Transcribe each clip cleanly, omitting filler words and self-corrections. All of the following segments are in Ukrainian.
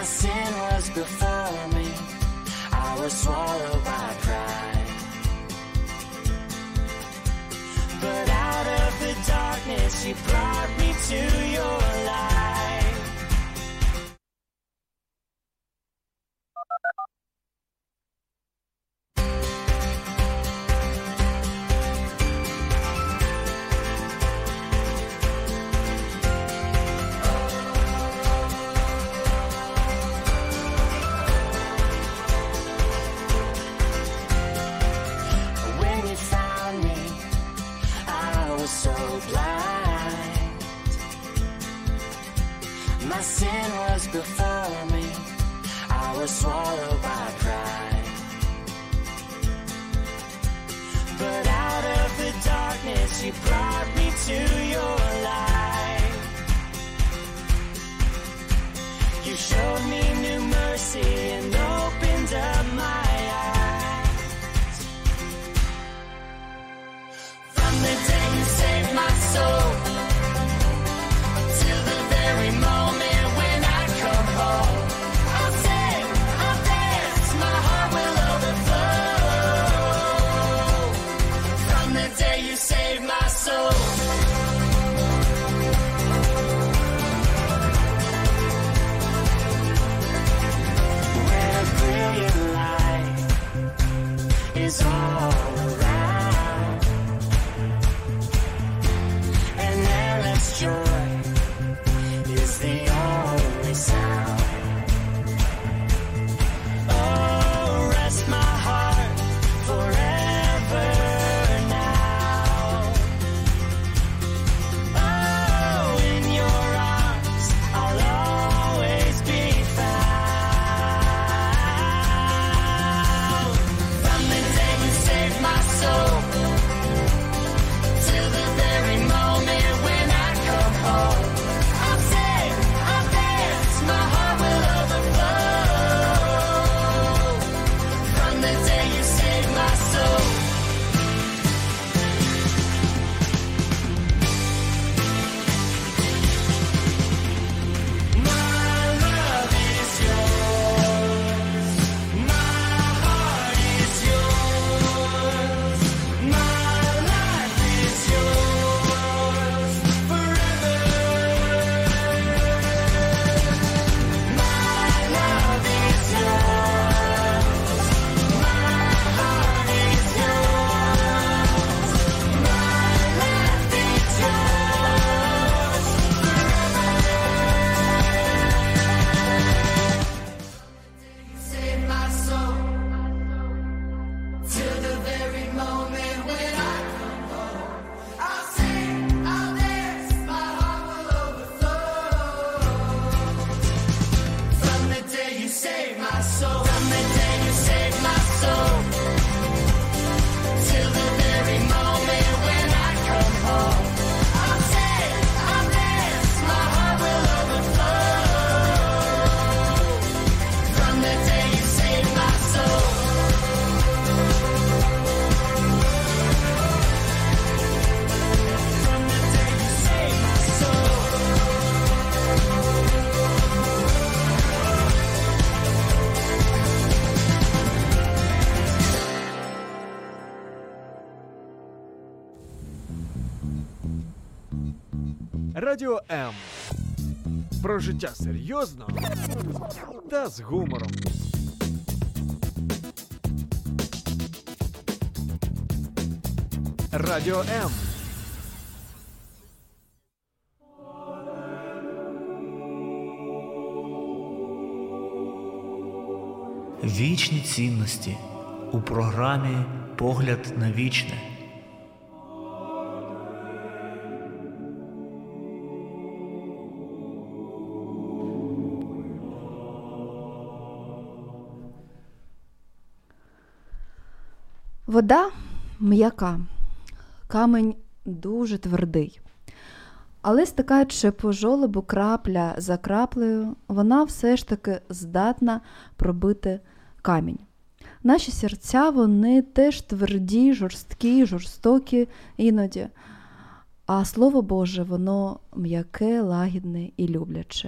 My sin was before me, I was swallowed by pride. But out of the darkness you brought me to your light. My sin was before me, I was swallowed by pride. But out of the darkness you brought me to your light. You showed me new mercy and opened up my eyes. From the day you saved my soul till the very moment all around, and endless joy is the only sound. Oh, rest my heart forever now. Oh, in your arms I'll always be found. From the day you saved my soul till the very moment when I come home, I'll sing, I'll dance, my heart will overflow. From the day you saved my soul. My love is yours, my heart is yours, my life is yours forever. My love is yours, my heart is yours, my life is yours forever. You saved my soul till the very moment when I come home. I'll sing, I'll dance, my heart will overflow. From the day you saved my soul, from the day you saved my soul till the very moment when I come home. I'll sing, I'll dance, my heart will overflow. From the day you saved my soul. From the day you saved my soul. Радіо М. Про життя серйозно та з гумором. Радіо М. Вічні цінності у програмі «Погляд на вічне». Вода м'яка, камінь дуже твердий. Але стикаючи по жолобу крапля за краплею, вона все ж таки здатна пробити камінь. Наші серця, вони теж тверді, жорсткі, жорстокі іноді. А Слово Боже, воно м'яке, лагідне і любляче.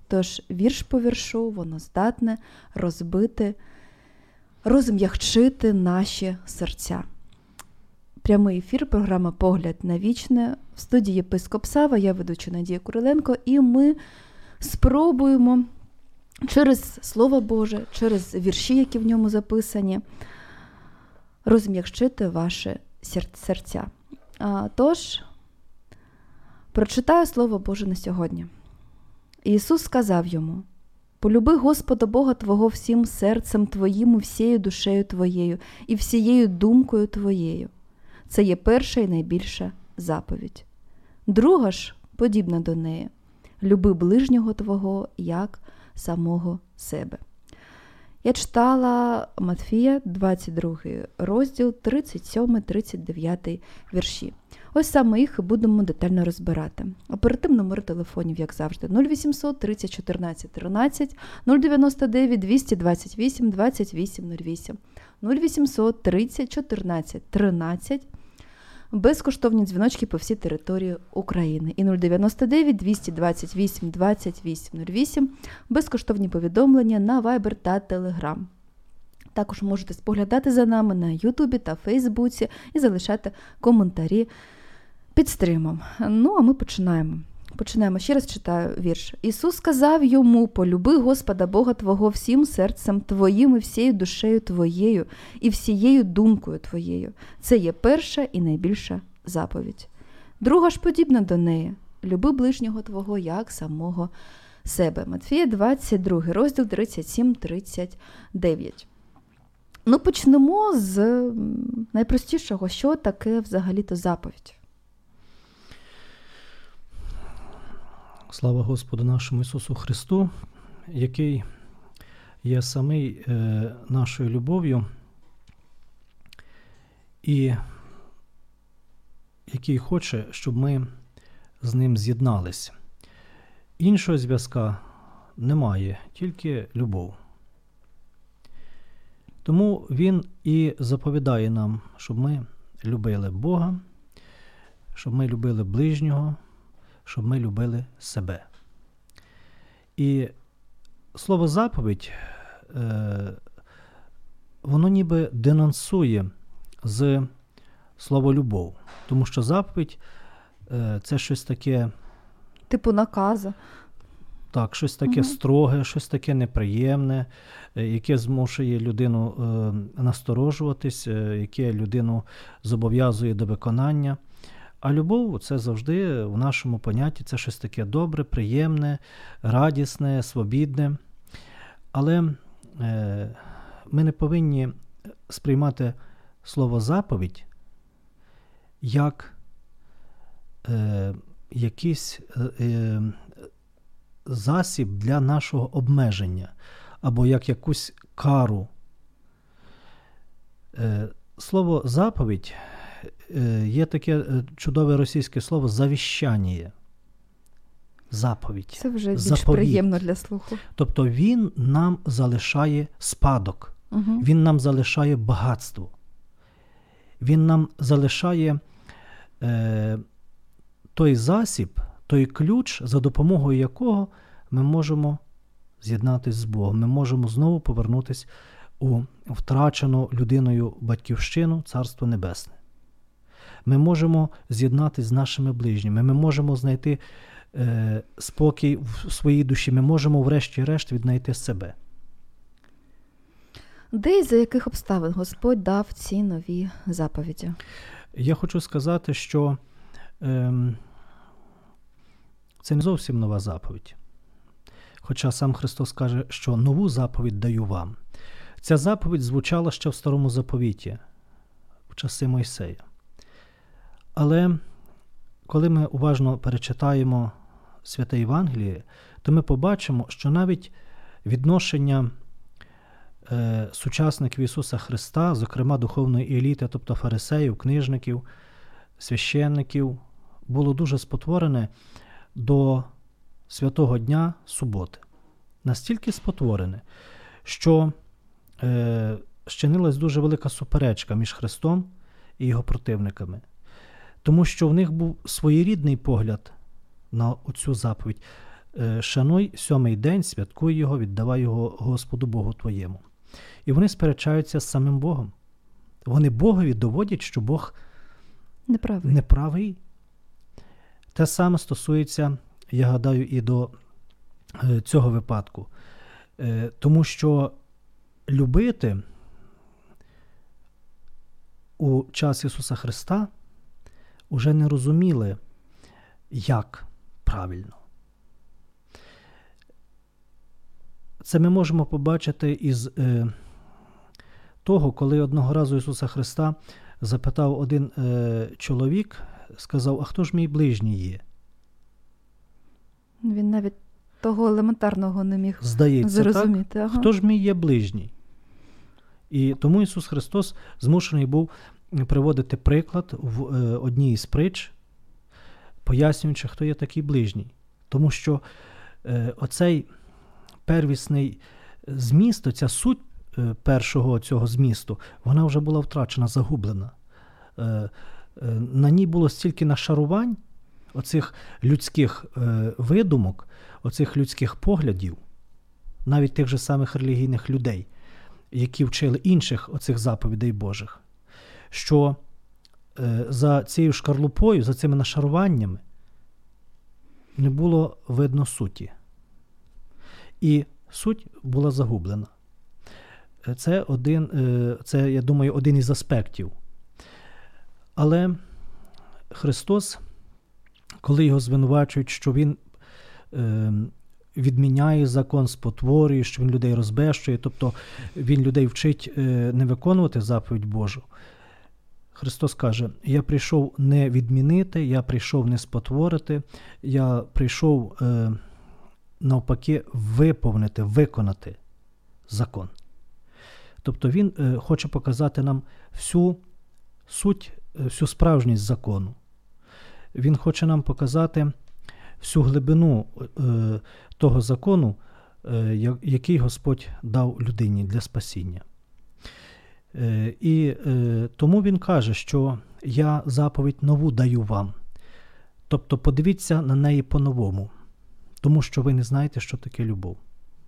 Тож вірш по віршу воно здатне розбити, розм'якчити наші серця. Прямий ефір, програма «Погляд на вічне». В студії єпископ Сава, я ведуча Надія Куриленко, і ми спробуємо через Слово Боже, через вірші, які в ньому записані, розм'якчити ваші серця. Тож, прочитаю Слово Боже на сьогодні. Ісус сказав йому: «Полюби Господа Бога твого всім серцем твоїм, всією душею твоєю і всією думкою твоєю». Це є перша і найбільша заповідь. Друга ж, подібна до неї: «Люби ближнього твого, як самого себе». Я читала Матфія, 22 розділ, 37-39 вірші. Ось саме їх і будемо детально розбирати. Оперативний номер телефонів, як завжди, 0800 30 14 13, 099 228 28 08, 0800 30 14 13, безкоштовні дзвіночки по всій території України. І 099 228 28 08, безкоштовні повідомлення на Viber та Telegram. Також можете споглядати за нами на Ютубі та Фейсбуці і залишати коментарі під стримом. Ну, а ми починаємо. Ще раз читаю вірш. «Ісус сказав йому: полюби Господа Бога твого всім серцем твоїм і всією душею твоєю і всією думкою твоєю. Це є перша і найбільша заповідь. Друга ж подібна до неї: люби ближнього твого, як самого себе». Матфія, 22 розділ, 37-39. Ну, почнемо з найпростішого. Що таке взагалі-то заповідь? Слава Господу нашому Ісусу Христу, який є самий нашою любов'ю і який хоче, щоб ми з ним з'єднались. Іншого зв'язка немає, тільки любов. Тому Він і заповідає нам, щоб ми любили Бога, щоб ми любили ближнього, щоб ми любили себе. І слово «заповідь», воно ніби денонсує з слово «любов». Тому що заповідь – це щось таке... Типу наказу. Так, щось таке строге, щось таке неприємне, яке змушує людину насторожуватись, яке людину зобов'язує до виконання. А любов – це завжди в нашому понятті, це щось таке добре, приємне, радісне, свобідне. Але ми не повинні сприймати слово «заповідь» як якийсь засіб для нашого обмеження або як якусь кару. Слово «заповідь» є таке чудове російське слово «завіщання». Заповідь. Це вже більш заповіт. Приємно для слуху. Тобто він нам залишає спадок, він нам залишає багатство, він нам залишає той засіб, той ключ, за допомогою якого ми можемо з'єднатися з Богом, ми можемо знову повернутися у втрачену людиною батьківщину, Царство Небесне. Ми можемо з'єднатися з нашими ближніми, ми можемо знайти спокій в своїй душі, ми можемо врешті-решт віднайти себе. Де і за яких обставин Господь дав ці нові заповіді? Я хочу сказати, що це не зовсім нова заповідь. Хоча сам Христос каже, що нову заповідь даю вам. Ця заповідь звучала ще в Старому Заповіті, в часи Мойсея. Але коли ми уважно перечитаємо Святе Євангеліє, то ми побачимо, що навіть відношення сучасників Ісуса Христа, зокрема духовної еліти, тобто фарисеїв, книжників, священників, було дуже спотворене до святого дня суботи. Настільки спотворене, що щинилась дуже велика суперечка між Христом і його противниками. Тому що в них був своєрідний погляд на оцю заповідь. шануй 7-й день, святкуй його, віддавай його Господу Богу твоєму. І вони сперечаються з самим Богом. Вони Богові доводять, що Бог Неправий. неправий. Те саме стосується, я гадаю, і до цього випадку. Тому що любити у час Ісуса Христа уже не розуміли, як правильно. Це ми можемо побачити із того, коли одного разу Ісуса Христа запитав один чоловік, сказав, а хто ж мій ближній є? Він навіть того елементарного не міг Здається, зрозуміти. так? Ага. Хто ж мій є ближній? І тому Ісус Христос змушений був приводити приклад в одній із притч, пояснюючи, хто є такий ближній. Тому що оцей первісний зміст, оця суть першого цього змісту, вона вже була втрачена, загублена. На ній було стільки нашарувань, оцих людських видумок, оцих людських поглядів, навіть тих же самих релігійних людей, які вчили інших оцих заповідей Божих, що за цією шкарлупою, за цими нашаруваннями не було видно суті. І суть була загублена. Це, я думаю, один із аспектів. Але Христос, коли його звинувачують, що він відміняє закон, спотворює, що він людей розбещує, тобто він людей вчить не виконувати заповідь Божу, Христос каже, я прийшов не відмінити, я прийшов не спотворити, я прийшов навпаки виповнити, виконати закон. Тобто він хоче показати нам всю суть, всю справжність закону. Він хоче нам показати всю глибину того закону, який Господь дав людині для спасіння. І тому він каже, що я заповідь нову даю вам. Тобто подивіться на неї по-новому, тому що ви не знаєте, що таке любов.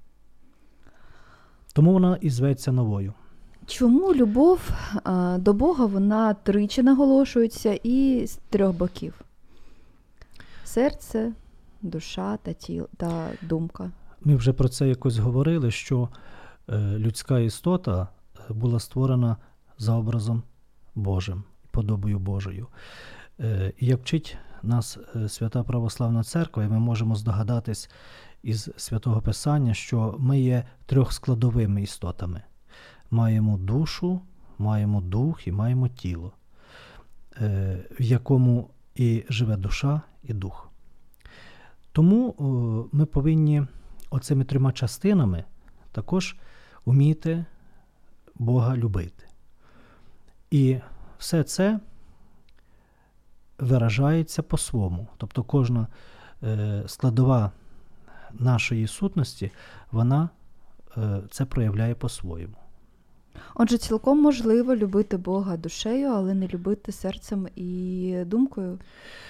Тому вона і зветься новою. Чому любов до Бога, вона тричі наголошується і з 3 боків? Серце, душа та думка. Ми вже про це якось говорили, що людська істота була створена за образом Божим, подобою Божою. І як вчить нас Свята Православна Церква, і ми можемо здогадатись із Святого Писання, що ми є 3 складовими істотами. Маємо душу, маємо дух і маємо тіло, в якому і живе душа, і дух. Тому ми повинні оцими 3 частинами також вміти Бога любити. І все це виражається по-своєму. Тобто кожна складова нашої сутності, вона це проявляє по-своєму. Отже, цілком можливо любити Бога душею, але не любити серцем і думкою?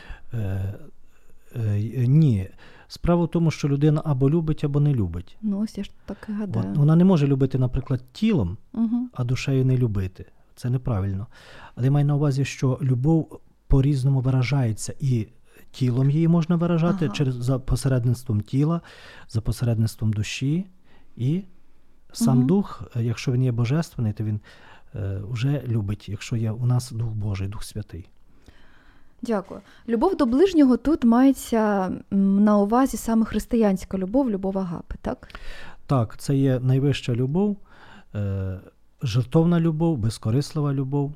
Ні. Справа в тому, що людина або любить, або не любить. Ну, ось я ж так і гадаю. Вона не може любити, наприклад, тілом, Угу. а душею не любити. Це неправильно. Але я маю на увазі, що любов по-різному виражається. І тілом її можна виражати за посередництвом тіла, за посередництвом душі. І сам дух, якщо він є божественний, то він вже любить, якщо є у нас Дух Божий, Дух Святий. Дякую. Любов до ближнього тут мається на увазі саме християнська любов, любов агапи, так? Так, це є найвища любов, жертовна любов, безкорислива любов,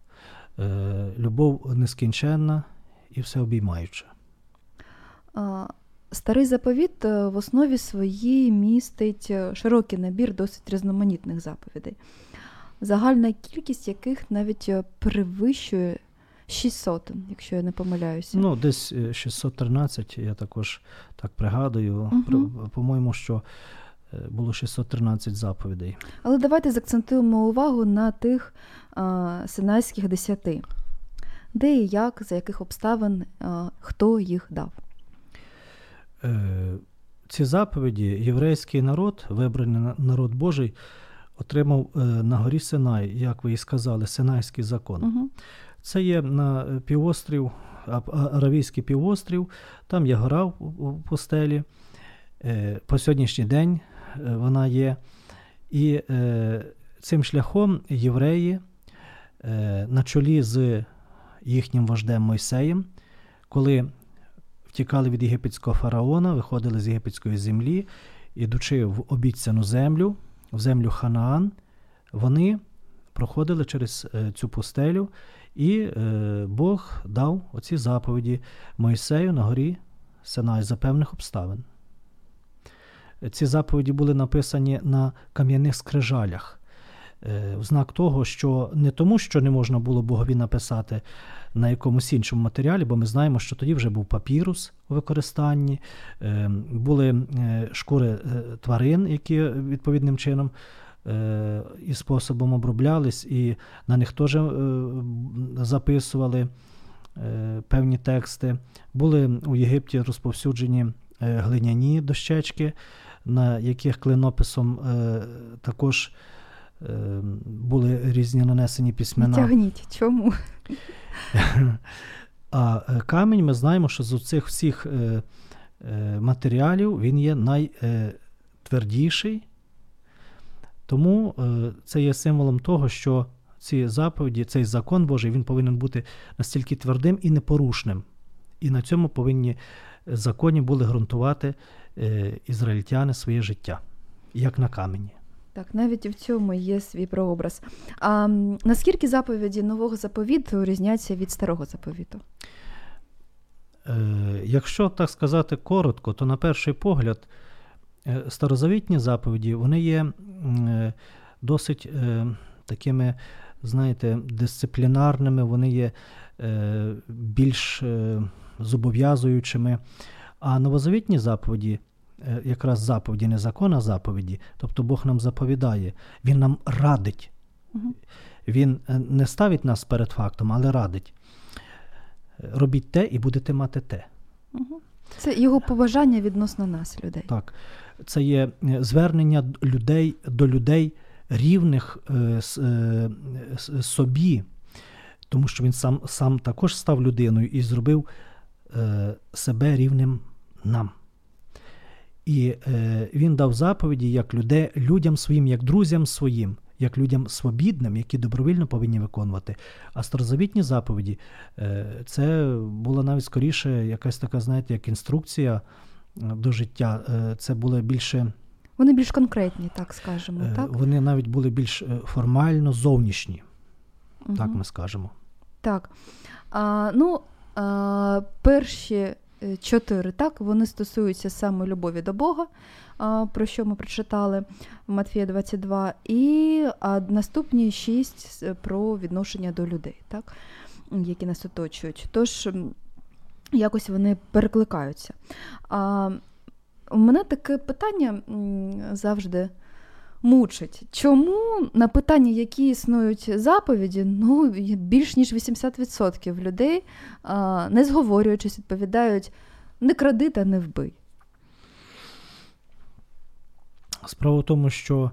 любов нескінченна і всеобіймаюча. Старий заповіт в основі своїй містить широкий набір досить різноманітних заповідей, загальна кількість яких навіть перевищує 600, якщо я не помиляюся. Ну, десь 613, я також так пригадую. По-моєму, що було 613 заповідей. Але давайте заакцентуємо увагу на тих Синайських 10. Де і як, за яких обставин, хто їх дав? ці заповіді єврейський народ, вибраний народ Божий, отримав на горі Синай, як ви і сказали, Синайський закон. Угу. Це є на півострів, Аравійський півострів, там є гора в пустелі. По сьогоднішній день вона є. І цим шляхом євреї на чолі з їхнім вождем Мойсеєм, коли втікали від єгипетського фараона, виходили з єгипетської землі, ідучи в обіцяну землю, в землю Ханаан, вони проходили через цю пустелю, і Бог дав оці заповіді Мойсею на горі Синай за певних обставин. Ці заповіді були написані на кам'яних скрижалях, в знак того, що не тому, що не можна було Богові написати на якомусь іншому матеріалі, бо ми знаємо, що тоді вже був папірус у використанні, були шкури тварин, які відповідним чином і способом оброблялись, і на них теж записували певні тексти. Були у Єгипті розповсюджені глиняні дощечки, на яких клинописом також були різні нанесені письмена. Не тягніть. Чому? А камінь, ми знаємо, що з цих всіх матеріалів він є найтвердіший. Тому це є символом того, що ці заповіді, цей закон Божий, він повинен бути настільки твердим і непорушним. І на цьому повинні законі були ґрунтувати ізраїльтяни своє життя, як на камені. Так, навіть в цьому є свій прообраз. А наскільки заповіді Нового заповіту різняться від Старого заповіту? Якщо так сказати коротко, то на перший погляд старозавітні заповіді, вони є досить такими, знаєте, дисциплінарними, вони є більш зобов'язуючими. А новозавітні заповіді, якраз заповіді, не закон, а заповіді, тобто Бог нам заповідає, Він нам радить. Угу. Він не ставить нас перед фактом, але радить. Робіть те і будете мати те. Угу. Це його побажання відносно нас, людей. Так. Це є звернення людей до людей рівних собі, тому що він сам також став людиною і зробив себе рівним нам. І він дав заповіді як людям своїм, як друзям своїм, як людям свобідним, які добровільно повинні виконувати. А старозавітні заповіді це була навіть скоріше якась така, знаєте, як інструкція до життя. Це були більше... Вони більш конкретні, так скажемо, так? Вони навіть були більш формально зовнішні, так ми скажемо. Так. Перші 4, так, вони стосуються саме любові до Бога, про що ми прочитали в Матфія 22, і наступні 6 про відношення до людей, так, які нас оточують. Тож, якось вони перекликаються. У мене таке питання завжди мучить. Чому на питання, які існують заповіді, більш ніж 80% людей, не зговорюючись, відповідають: не кради та не вбий? Справа в тому, що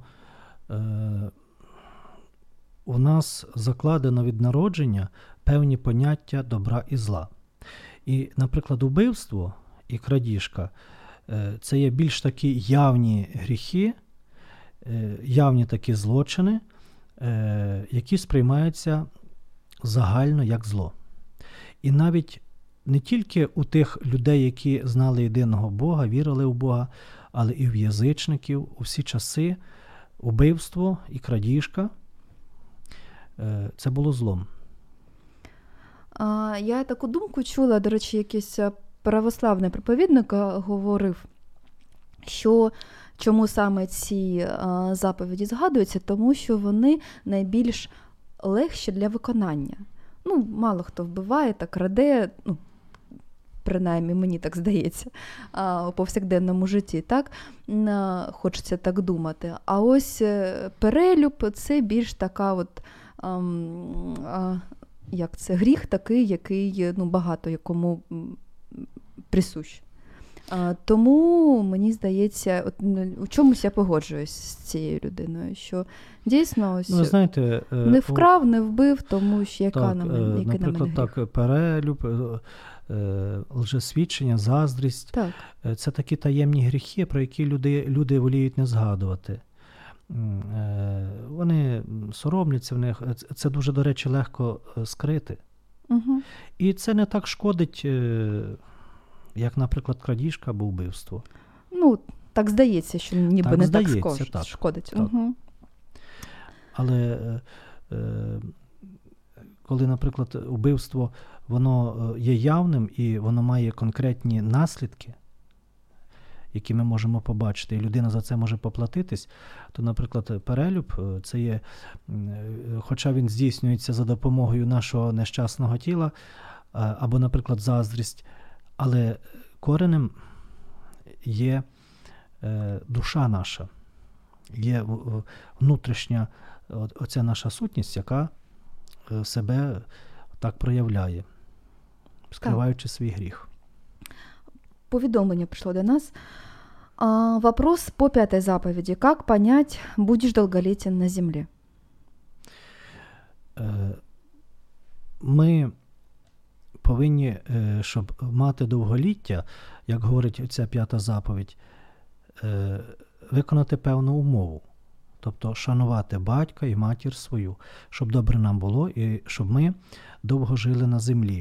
у нас закладено від народження певні поняття добра і зла. І, наприклад, вбивство і крадіжка – це є більш такі явні гріхи, явні такі злочини, які сприймаються загально як зло. І навіть не тільки у тих людей, які знали єдиного Бога, вірили в Бога, але і в язичників у всі часи убивство і крадіжка – це було злом. Я таку думку чула, до речі, якийсь православний проповідник говорив, що чому саме ці заповіді згадуються, тому що вони найбільш легші для виконання. Мало хто вбиває та краде, принаймні мені так здається, у повсякденному житті, так? Хочеться так думати. А ось перелюб – це більш така як це, гріх такий, який багато якому присущ. Тому, мені здається, у чомусь я погоджуюсь з цією людиною, що дійсно ось Ну, ви знаєте, не вкрав, не вбив, тому що яка так, на мене, який на мене наприклад, гріх. так, перелюб, лжесвідчення, заздрість Так. це такі таємні гріхи, про які люди воліють не згадувати. Вони соромляться в них. Це дуже, до речі, легко скрити. Угу. І це не так шкодить, як, наприклад, крадіжка або вбивство. Ну, так здається, що ніби Так не здається, так так. шкодить. Так. Угу. Але коли, наприклад, вбивство, воно є явним і воно має конкретні наслідки, які ми можемо побачити, і людина за це може поплатитись, то, наприклад, перелюб, це є, хоча він здійснюється за допомогою нашого нещасного тіла, або, наприклад, заздрість, але коренем є душа наша, є внутрішня оця наша сутність, яка себе так проявляє, скриваючи свій гріх. Повідомлення прийшло до нас. Вопрос по 5 заповеди. Как понять, будешь долголетен на земле? Ми повинні, щоб мати довголіття, як говорить ця 5 заповідь, виконати певну умову. Тобто шанувати батька і матір свою, щоб добре нам було і щоб ми довго жили на землі.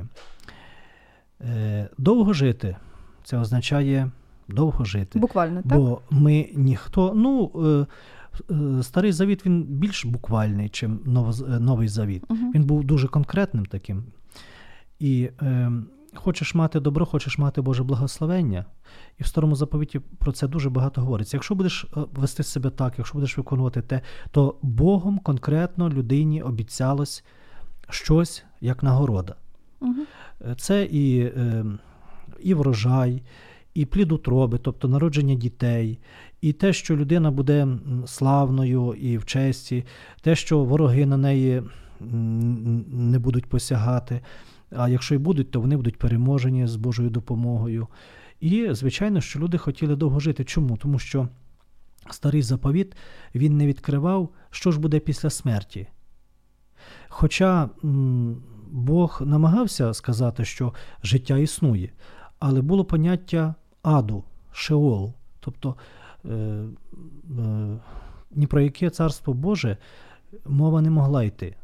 Довго жити – це означає довго жити. Буквально, так? Бо ми ніхто... Старий Завіт, він більш буквальний, ніж Новий Завіт. Угу. Він був дуже конкретним таким. І хочеш мати добро, хочеш мати Боже благословення. І в Старому Заповіті про це дуже багато говориться. Якщо будеш вести себе так, якщо будеш виконувати те, то Богом конкретно людині обіцялось щось, як нагорода. Угу. Це і врожай, і плід утроби, тобто народження дітей, і те, що людина буде славною і в честі, те, що вороги на неї не будуть посягати, а якщо й будуть, то вони будуть переможені з Божою допомогою. І, звичайно, що люди хотіли довго жити. Чому? Тому що Старий Заповіт, він не відкривав, що ж буде після смерті. Хоча Бог намагався сказати, що життя існує, але було поняття аду, шеолу, тобто ні про яке Царство Боже мова не могла йти.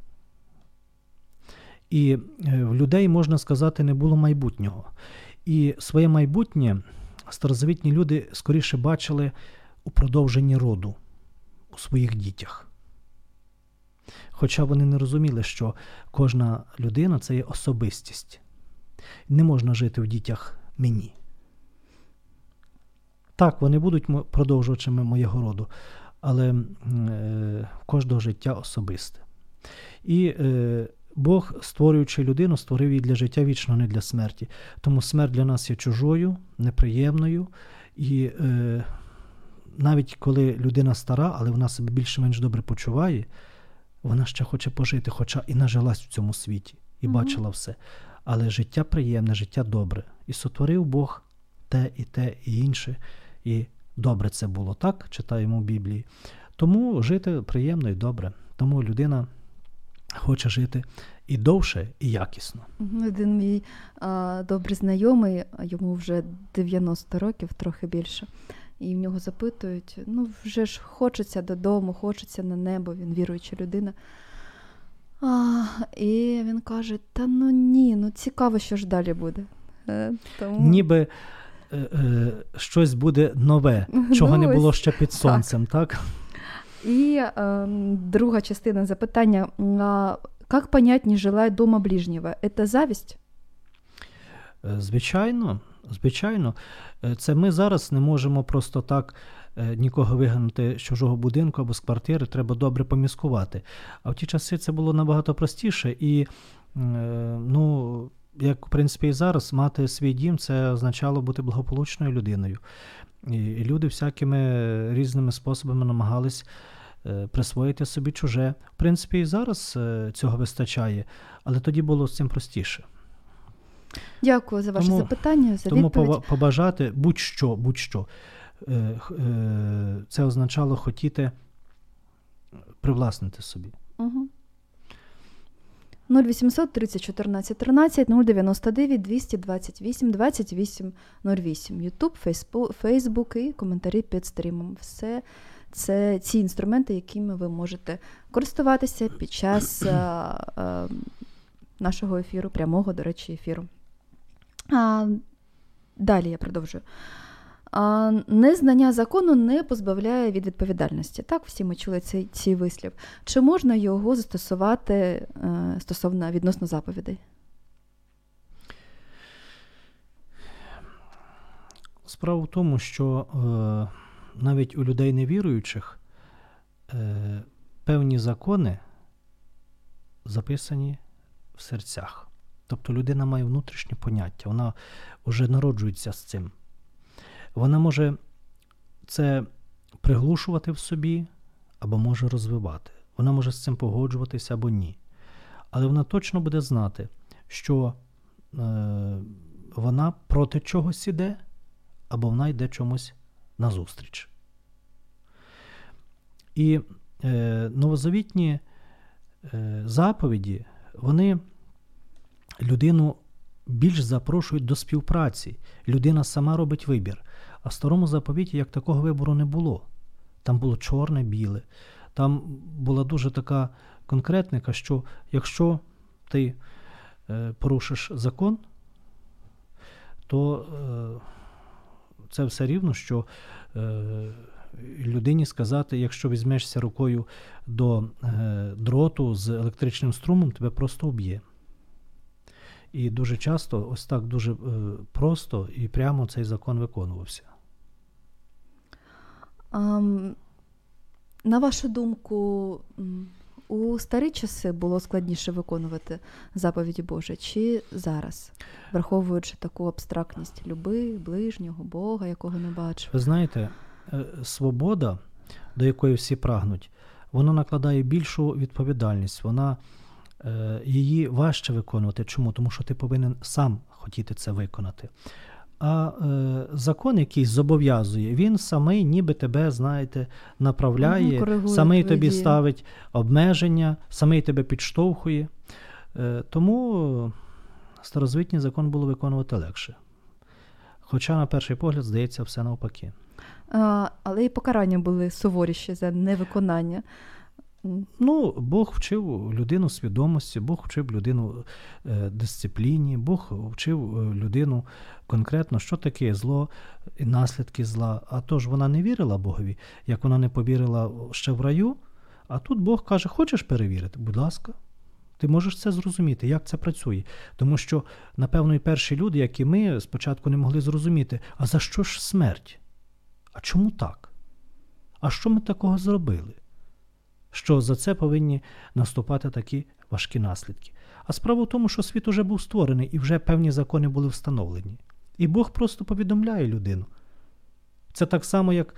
І в людей, можна сказати, не було майбутнього. І своє майбутнє старозавітні люди скоріше бачили у продовженні роду, у своїх дітях. Хоча вони не розуміли, що кожна людина – це є особистість. Не можна жити в дітях мені. Так, вони будуть продовжувачами моєго роду, але в кожного життя особисте. І Бог, створюючи людину, створив її для життя вічного, не для смерті. Тому смерть для нас є чужою, неприємною. І навіть коли людина стара, але вона себе більш-менш добре почуває, вона ще хоче пожити, хоча і нажилась в цьому світі, і бачила все. Але життя приємне, життя добре. І сотворив Бог те, і інше. І добре це було, так? Читаємо в Біблії. Тому жити приємно і добре. Тому людина хоче жити і довше, і якісно. Один мій добрий знайомий, йому вже 90 років, трохи більше, і в нього запитують, вже ж хочеться додому, хочеться на небо, він віруюча людина. І він каже, ні, цікаво, що ж далі буде. Тому... Ніби щось буде нове, чого не було ще під сонцем, так? І друга частина запитання. Как понять, не желая дома ближнего? Это зависть? Звичайно. Це ми зараз не можемо просто так нікого вигнати з чужого будинку або з квартири, треба добре поміскувати. А в ті часи це було набагато простіше. І, як в принципі і зараз, мати свій дім – це означало бути благополучною людиною. І люди всякими різними способами намагались присвоїти собі чуже. В принципі, і зараз цього вистачає, але тоді було з цим простіше. Дякую за ваше Тому- запитання, за Тому відповідь. побажати будь-що. Це означало хотіти привласнити собі. Угу. 0800 30 14 13 099 228 28 08. Ютуб, Фейсбук і коментарі під стрімом. Все це ці інструменти, якими ви можете користуватися під час нашого ефіру, прямого, до речі, ефіру. Далі я продовжую. Незнання закону не позбавляє від відповідальності. Так, всі ми чули цей вислів. Чи можна його застосувати відносно заповідей? Справа в тому, що навіть у людей невіруючих певні закони записані в серцях. Тобто людина має внутрішнє поняття, вона вже народжується з цим. Вона може це приглушувати в собі або може розвивати. Вона може з цим погоджуватися або ні. Але вона точно буде знати, що вона проти чогось іде, або вона йде чомусь назустріч. І новозавітні заповіді, вони людину більш запрошують до співпраці. Людина сама робить вибір. А в старому заповіті як такого вибору не було. Там було чорне-біле. Там була дуже така конкретника, що якщо ти порушиш закон, то це все рівно, що людині сказати, якщо візьмешся рукою до дроту з електричним струмом, тебе просто уб'є. І дуже часто ось так дуже просто і прямо цей закон виконувався. На вашу думку, у старі часи було складніше виконувати заповіді Божі, чи зараз, враховуючи таку абстрактність люби, ближнього, Бога, якого не бачив? Ви знаєте, свобода, до якої всі прагнуть, вона накладає більшу відповідальність, її важче виконувати. Чому? Тому що ти повинен сам хотіти це виконати. А закон, який зобов'язує, він самий ніби тебе, знаєте, направляє, самий тобі ставить обмеження, самий тебе підштовхує. Тому старозавітній закон було виконувати легше. Хоча, на перший погляд, здається, все навпаки. Але і покарання були суворіші за невиконання. Бог вчив людину свідомості, Бог вчив людину дисципліні, Бог вчив людину конкретно, що таке зло і наслідки зла. А то ж вона не вірила Богові, як вона не повірила ще в раю. А тут Бог каже, хочеш перевірити? Будь ласка. Ти можеш це зрозуміти, як це працює. Тому що, напевно, і перші люди, як і ми, спочатку не могли зрозуміти, а за що ж смерть? А чому так? А що ми такого зробили? Що за це повинні наступати такі важкі наслідки. А справа в тому, що світ уже був створений і вже певні закони були встановлені. І Бог просто повідомляє людину. Це так само, як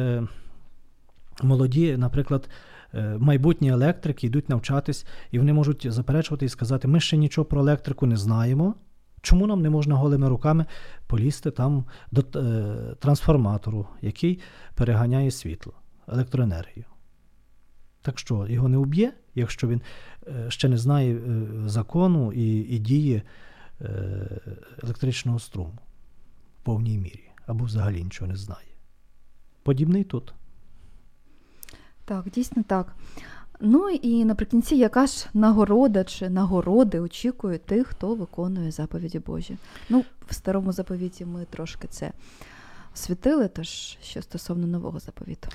молоді, наприклад, майбутні електрики йдуть навчатись, і вони можуть заперечувати і сказати, ми ще нічого про електрику не знаємо, чому нам не можна голими руками полізти там до трансформатору, який переганяє світло, електроенергію. Так що, його не уб'є, якщо він ще не знає закону і дії електричного струму в повній мірі, або взагалі нічого не знає. Подібний тут. Так, дійсно так. І наприкінці, яка ж нагорода чи нагороди очікує тих, хто виконує заповіді Божі? В старому заповіті ми трошки це освітили, тож що стосовно нового заповіту?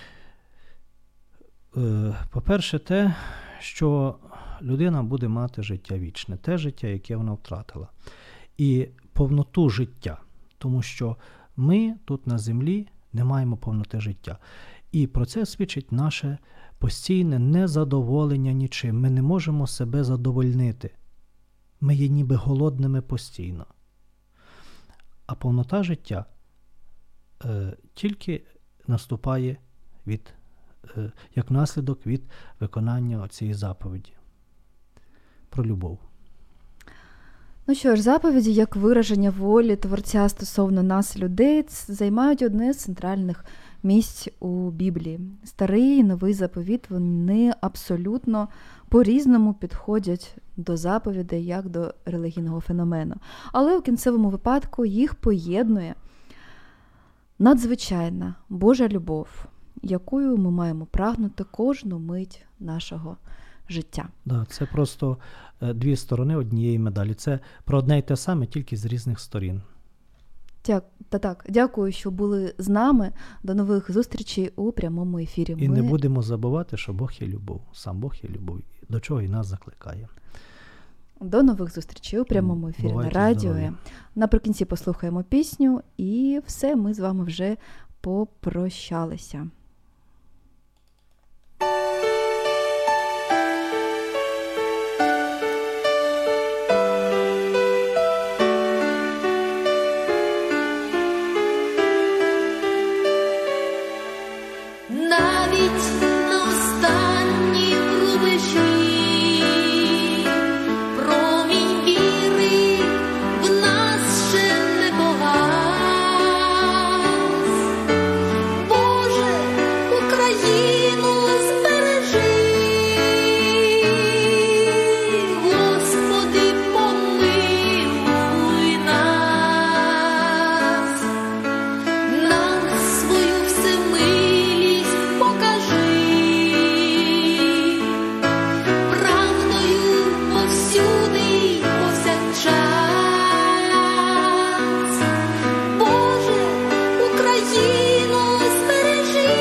По-перше, те, що людина буде мати життя вічне, те життя, яке вона втратила. І повноту життя, тому що ми тут на землі не маємо повноти життя. І про це свідчить наше постійне незадоволення нічим. Ми не можемо себе задовольнити. Ми є ніби голодними постійно. А повнота життя тільки наступає як наслідок від виконання цієї заповіді про любов. Ну що ж, заповіді як вираження волі Творця стосовно нас, людей, займають одне з центральних місць у Біблії. Старий і новий заповіт, вони абсолютно по-різному підходять до заповідей, як до релігійного феномену. Але у кінцевому випадку їх поєднує надзвичайна Божа любов, якою ми маємо прагнути кожну мить нашого життя. Да, це просто дві сторони однієї медалі. Це про одне й те саме, тільки з різних сторін. Дякую, що були з нами. До нових зустрічей у прямому ефірі. І не будемо забувати, що Бог є любов. Сам Бог є любов, до чого і нас закликає. До нових зустрічей у прямому ефірі Бувайте на радіо. здорові. Наприкінці послухаємо пісню і все, ми з вами вже попрощалися. Навіть на останній рубежі промінь віри в нас ще не погас. Боже, Україну збережи, Господи, помилуй нас, нам свою всемилість покажи, правдою повсюди й повсякчас. Боже, Україну збережи,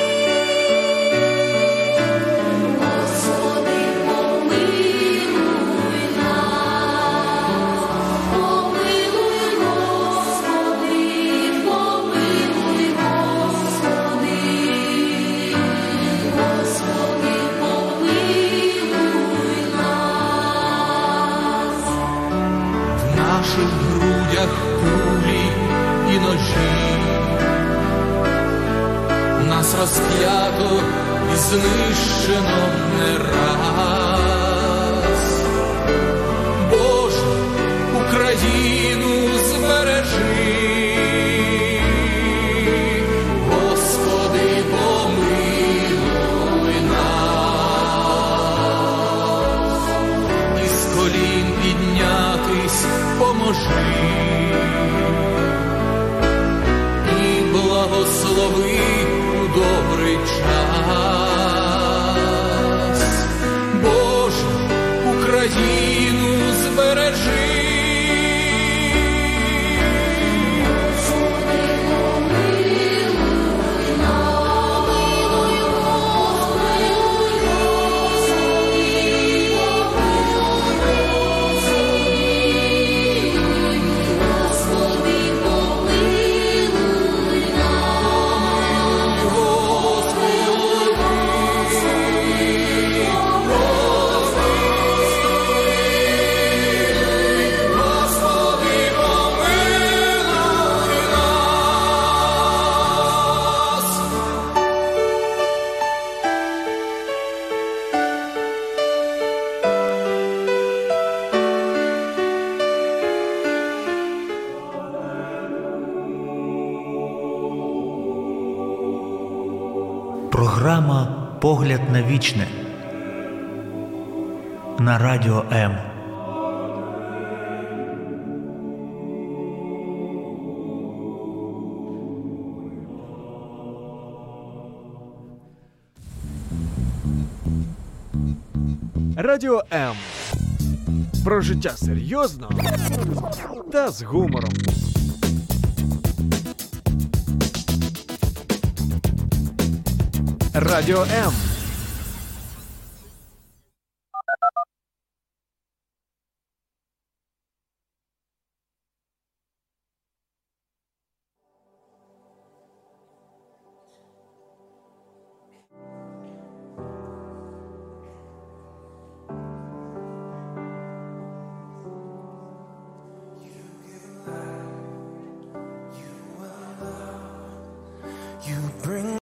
Господи, помилуй нас, помилуй, Господи, помилуй, Господи, Господи, помилуй нас. В наших грудях кулі і ножі, нас розп'ято і знищено не раз. Боже, Україну збережи, Господи, помилуй нас, із колін піднятись поможи і благослови у добрий час. Боже, Україну збережи. Програма «Погляд на вічне» на Радіо М. Радіо М. Про життя серйозно та з гумором. Радіо М.